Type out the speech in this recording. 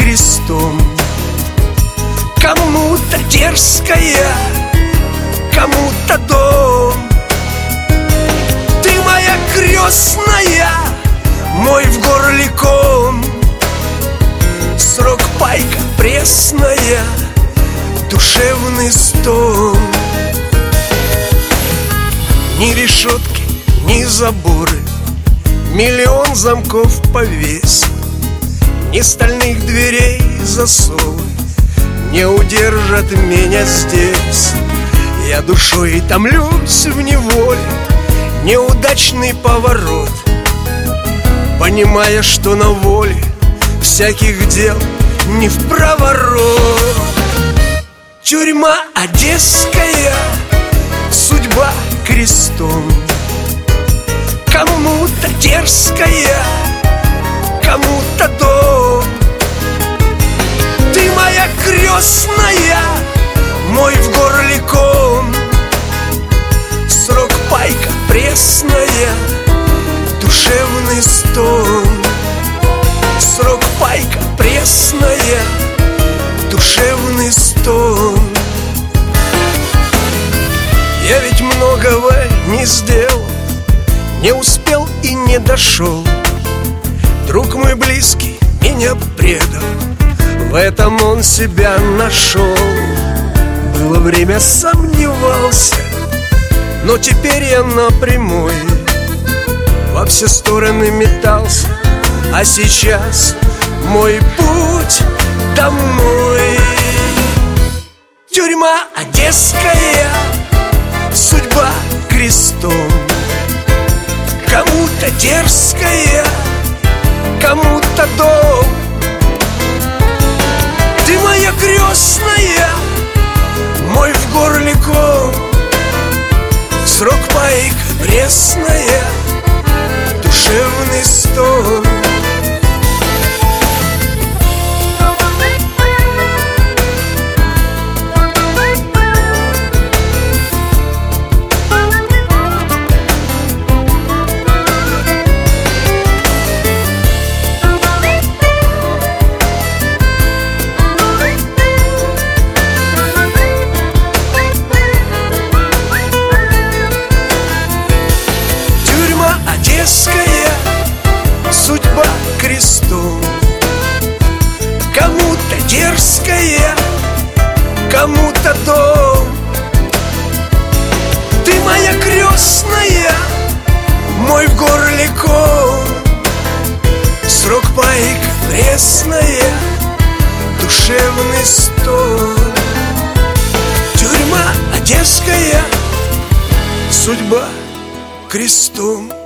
крестом. Кому-то дерзкая, кому-то дом. Ты моя крестная, мой в горле ком. Срок пайка пресная, душевный стон. Ни решетки, ни заборы, миллион замков повесь, ни стальных дверей засовы не удержат меня здесь. Я душой томлюсь в неволе, неудачный поворот, понимая, что на воле всяких дел не впроворот. Тюрьма одесская, судьба крестом. Кому-то дерзкая, кому-то дом. Ты моя крестная, мой в горле ком. Срок пайка пресная, душевный стон. Срок пайка пресная, душевный стон. Я ведь многого не сделал, не успел и не дошел. Друг мой близкий меня предал, в этом он себя нашел. Было время, сомневался, но теперь я на прямой, во все стороны метался, а сейчас мой путь домой. Тюрьма одесская, судьба крестом. Кому-то дерзкая, кому-то дом. Ты моя крестная, мой в горле ком. Срок пайка пресная, душевный стон. Одесская, судьба крестом. Кому-то дерзкая, кому-то дом. Ты моя крестная, мой в горле ком. Срок пайка пресная, душевный стон. Тюрьма одесская, судьба крестом.